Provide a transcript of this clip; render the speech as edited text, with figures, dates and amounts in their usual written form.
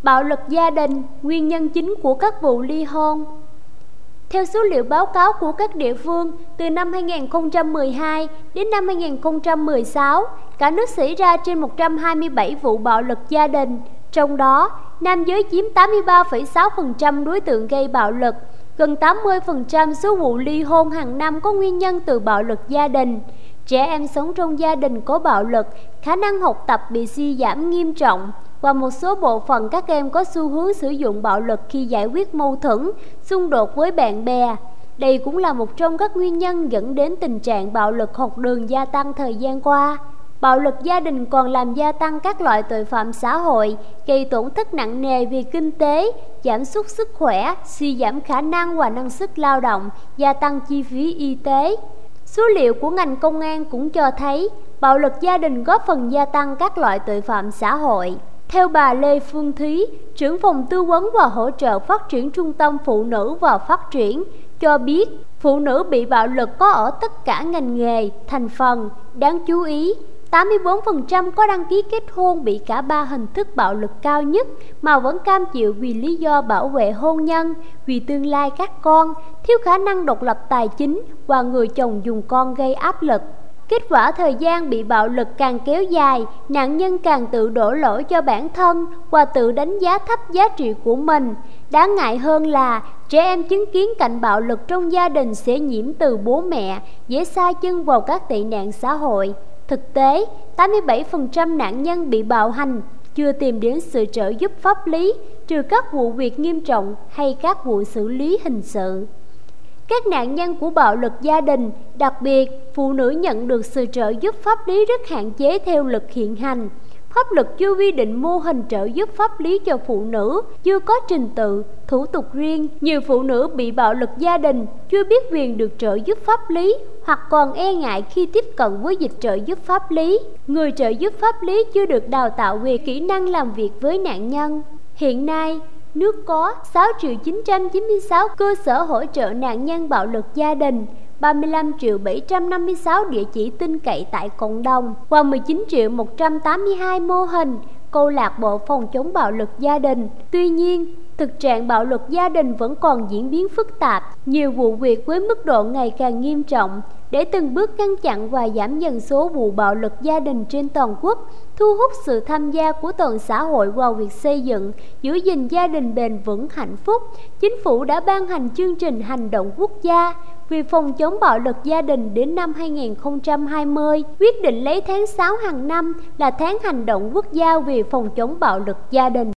Bạo lực gia đình, nguyên nhân chính của các vụ ly hôn. Theo số liệu báo cáo của các địa phương, từ năm 2012 đến năm 2016, cả nước xảy ra trên 127 vụ bạo lực gia đình. Trong đó, nam giới chiếm 83,6% đối tượng gây bạo lực, gần 80% số vụ ly hôn hàng năm có nguyên nhân từ bạo lực gia đình. Trẻ em sống trong gia đình có bạo lực, khả năng học tập bị suy giảm nghiêm trọng, và một số bộ phận các em có xu hướng sử dụng bạo lực khi giải quyết mâu thuẫn, xung đột với bạn bè. Đây cũng là một trong các nguyên nhân dẫn đến tình trạng bạo lực học đường gia tăng thời gian qua. Bạo lực gia đình còn làm gia tăng các loại tội phạm xã hội, gây tổn thất nặng nề về kinh tế, giảm sút sức khỏe, suy giảm khả năng và năng suất lao động, gia tăng chi phí y tế. Số liệu của ngành công an cũng cho thấy bạo lực gia đình góp phần gia tăng các loại tội phạm xã hội. Theo bà Lê Phương Thúy, trưởng phòng tư vấn và hỗ trợ phát triển Trung tâm Phụ nữ và Phát triển, cho biết phụ nữ bị bạo lực có ở tất cả ngành nghề, thành phần. Đáng chú ý, 84% có đăng ký kết hôn bị cả ba hình thức bạo lực cao nhất mà vẫn cam chịu vì lý do bảo vệ hôn nhân, vì tương lai các con, thiếu khả năng độc lập tài chính và người chồng dùng con gây áp lực. Kết quả thời gian bị bạo lực càng kéo dài, nạn nhân càng tự đổ lỗi cho bản thân và tự đánh giá thấp giá trị của mình. Đáng ngại hơn là trẻ em chứng kiến cảnh bạo lực trong gia đình sẽ nhiễm từ bố mẹ, dễ sa chân vào các tệ nạn xã hội. Thực tế, 87% nạn nhân bị bạo hành chưa tìm đến sự trợ giúp pháp lý, trừ các vụ việc nghiêm trọng hay các vụ xử lý hình sự. Các nạn nhân của bạo lực gia đình, đặc biệt phụ nữ nhận được sự trợ giúp pháp lý rất hạn chế theo luật hiện hành. Pháp luật chưa quy định mô hình trợ giúp pháp lý cho phụ nữ, chưa có trình tự, thủ tục riêng. Nhiều phụ nữ bị bạo lực gia đình chưa biết quyền được trợ giúp pháp lý hoặc còn e ngại khi tiếp cận với dịch trợ giúp pháp lý. Người trợ giúp pháp lý chưa được đào tạo về kỹ năng làm việc với nạn nhân. Hiện nay, nước có 6.996 cơ sở hỗ trợ nạn nhân bạo lực gia đình, 35.756 địa chỉ tin cậy tại cộng đồng và 19.182 mô hình câu lạc bộ phòng chống bạo lực gia đình. Tuy nhiên, thực trạng bạo lực gia đình vẫn còn diễn biến phức tạp, nhiều vụ việc với mức độ ngày càng nghiêm trọng. Để từng bước ngăn chặn và giảm dần số vụ bạo lực gia đình trên toàn quốc, thu hút sự tham gia của toàn xã hội vào việc xây dựng, giữ gìn gia đình bền vững hạnh phúc, Chính phủ đã ban hành chương trình hành động quốc gia vì phòng chống bạo lực gia đình đến năm 2020, quyết định lấy tháng 6 hàng năm là tháng hành động quốc gia vì phòng chống bạo lực gia đình.